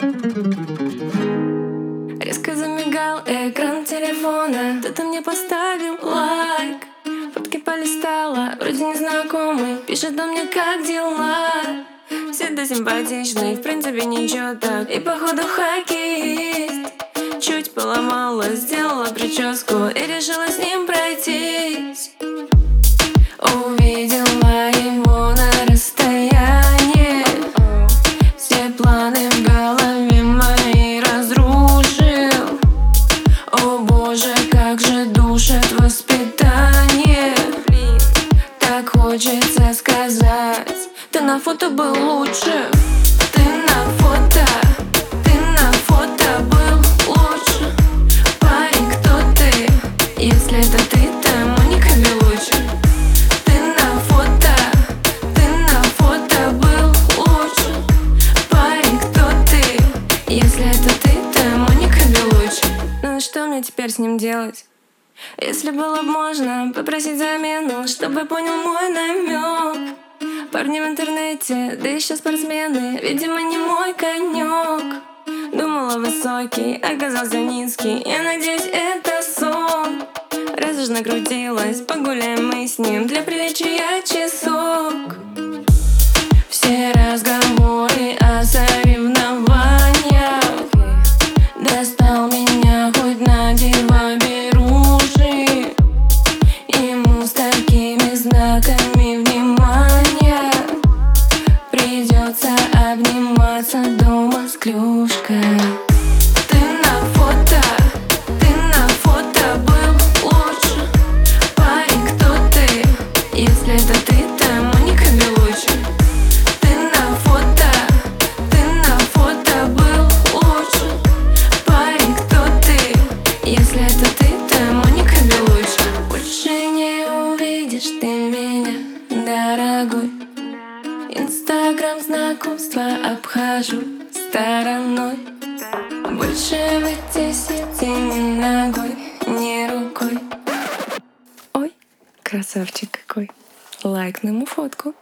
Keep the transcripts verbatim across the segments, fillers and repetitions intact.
Резко замигал экран телефона. Кто-то мне поставил лайк. Фотки полистала, вроде незнакомый. Пишет он мне, как дела. Все да симпатичные, в принципе ничего так. И походу хоккеист. Чуть поломала, сделала прическу и решила с ним пройтись. Увидела его на расстоянии. Все планы в голове мои разрушил. О боже, как же душит воспитание. Так хочется сказать: ты на фото был лучше. Ты на фото, ты на фото был лучше. Парень, кто ты? Если это ты, то Моника Белуччи. Ты на фото, ты на фото был лучше. Парень, кто ты? Если это ты, то Моника Белуччи. Ну и что мне теперь с ним делать? Если было бы можно попросить замену, чтобы понял мой намек. Парни в интернете, да еще спортсмены, видимо, не мой конек. Думала высокий, оказался низкий. Я надеюсь, это сон. Раз уж накрутилась, погуляем мы с ним для приличия часок. Все разговоры о соревнованиях. Достал меня хоть на диво беруши. Ему с такими знаками внимания придется обниматься дома с клюшкой. Ты на фото, ты на фото был лучше. Парень, кто ты? Если это ты, то Моника Белуччи. Ты на фото, ты на фото был лучше. Парень, кто ты? Если это ты, то Моника Белуччи. Больше не увидишь ты меня, дорогой. Инстаграм знакомства обхожу стороной. Больше в эти сети ни ногой, ни рукой. Ой, красавчик какой. Лайкну ему фотку.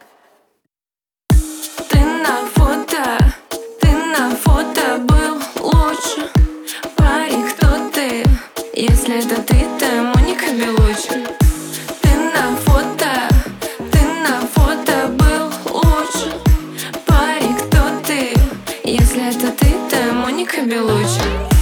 Ты на фото, ты на фото был лучше. Парень, кто ты? Если это ты, то Моника Белуччи. Ты на фото, ты на фото был лучше. Парень, кто ты? Если это ты, то Моника Белуччи.